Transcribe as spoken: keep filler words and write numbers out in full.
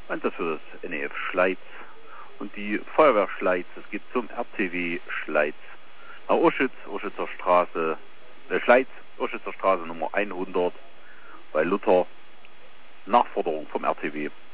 Und das für das N E F Schleiz und die Feuerwehr Schleiz. Es geht zum R T W Schleiz. Nach Oschütz, Oschützer Straße, äh Schleiz, Oschützer Straße Nummer hundert bei Luther. Nachforderung vom R T W.